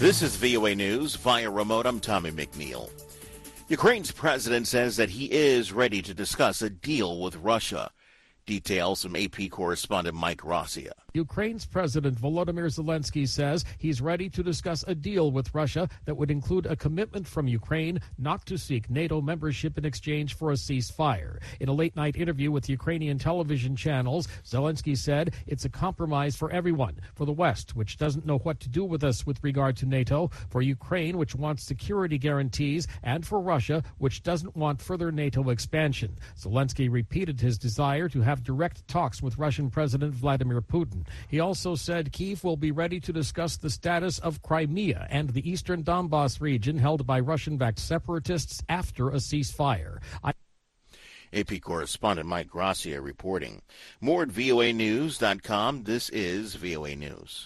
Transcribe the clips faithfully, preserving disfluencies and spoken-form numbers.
This is V O A News via remote. I'm Tommy McNeil. Ukraine's president says that he is ready to discuss a deal with Russia. Details from A P correspondent Mike Rossier. Ukraine's President Volodymyr Zelensky says he's ready to discuss a deal with Russia that would include a commitment from Ukraine not to seek NATO membership in exchange for a ceasefire. In a late-night interview with Ukrainian television channels, Zelensky said it's a compromise for everyone, for the West, which doesn't know what to do with us with regard to NATO, for Ukraine, which wants security guarantees, and for Russia, which doesn't want further NATO expansion. Zelensky repeated his desire to have direct talks with Russian President Vladimir Putin. He also said Kyiv will be ready to discuss the status of Crimea and the eastern Donbas region held by Russian-backed separatists after a ceasefire. I- A P correspondent Mike Rossier reporting. More at V O A news dot com. This is V O A News.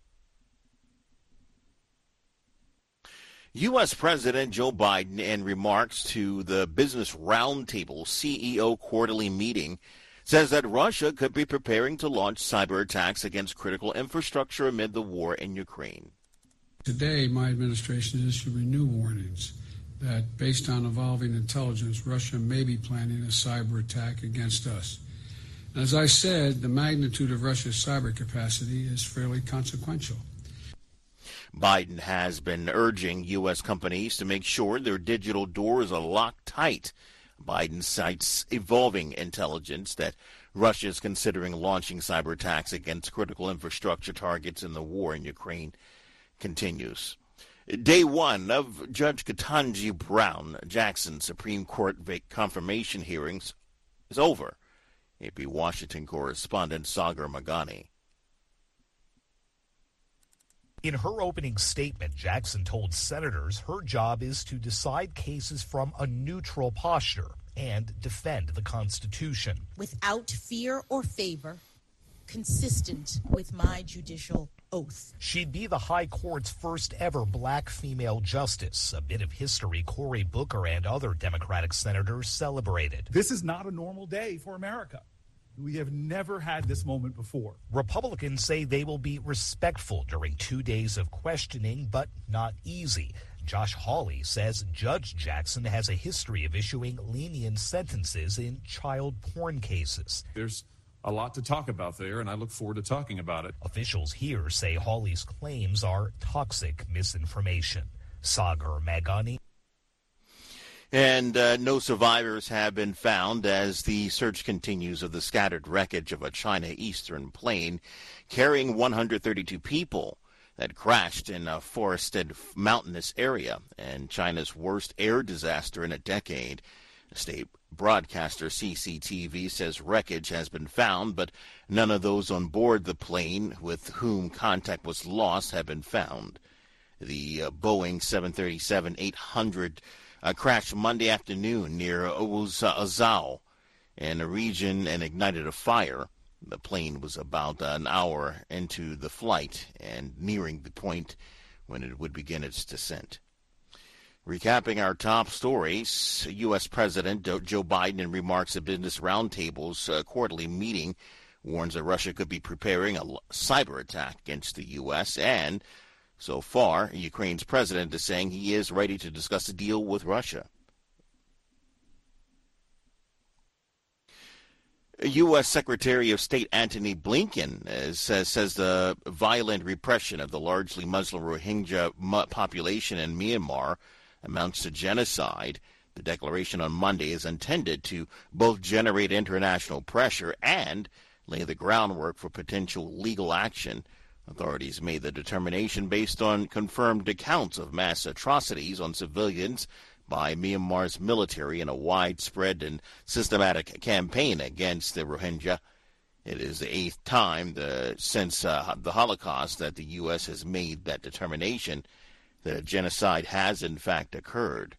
U S. President Joe Biden, in remarks to the Business Roundtable C E O quarterly meeting, says that Russia could be preparing to launch cyber attacks against critical infrastructure amid the war in Ukraine. Today, my administration has issued new warnings that, based on evolving intelligence, Russia may be planning a cyber attack against us. As I said, the magnitude of Russia's cyber capacity is fairly consequential. Biden has been urging U S companies to make sure their digital doors are locked tight. Biden cites evolving intelligence that Russia is considering launching cyber attacks against critical infrastructure targets in the war in Ukraine continues. Day one of Judge Ketanji Brown Jackson's Supreme Court confirmation hearings is over. A P Washington correspondent Sagar Magani. In her opening statement, Jackson told senators her job is to decide cases from a neutral posture and defend the Constitution. Without fear or favor, consistent with my judicial oath. She'd be the High Court's first ever black female justice, a bit of history Cory Booker and other Democratic senators celebrated. This is not a normal day for America. We have never had this moment before. Republicans say they will be respectful during two days of questioning, but not easy. Josh Hawley says Judge Jackson has a history of issuing lenient sentences in child porn cases. There's a lot to talk about there, and I look forward to talking about it. Officials here say Hawley's claims are toxic misinformation. Sagar Magani. And uh, no survivors have been found as the search continues of the scattered wreckage of a China Eastern plane carrying one hundred thirty-two people that crashed in a forested mountainous area and China's worst air disaster in a decade. State broadcaster C C T V says wreckage has been found, but none of those on board the plane with whom contact was lost have been found. The uh, Boeing seven thirty-seven eight hundred Uh, crashed Monday afternoon near Ozao in a region and ignited a fire. The plane was about an hour into the flight and nearing the point when it would begin its descent. Recapping our top stories, U S. President Joe Biden, in remarks at Business Roundtable's uh, quarterly meeting, warns that Russia could be preparing a cyber attack against the U S, and so far, Ukraine's president is saying he is ready to discuss a deal with Russia. U S. Secretary of State Antony Blinken is, says, says the violent repression of the largely Muslim Rohingya population in Myanmar amounts to genocide. The declaration on Monday is intended to both generate international pressure and lay the groundwork for potential legal action. Authorities made the determination based on confirmed accounts of mass atrocities on civilians by Myanmar's military in a widespread and systematic campaign against the Rohingya. It is the eighth time the, since uh, the Holocaust that the U S has made that determination that a genocide has in fact occurred.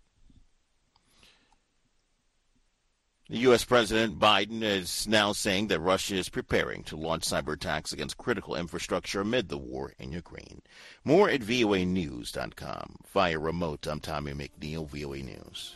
The U S. President Biden is now saying that Russia is preparing to launch cyber attacks against critical infrastructure amid the war in Ukraine. More at V O A news dot com. Via remote, I'm Tommy McNeil, V O A News.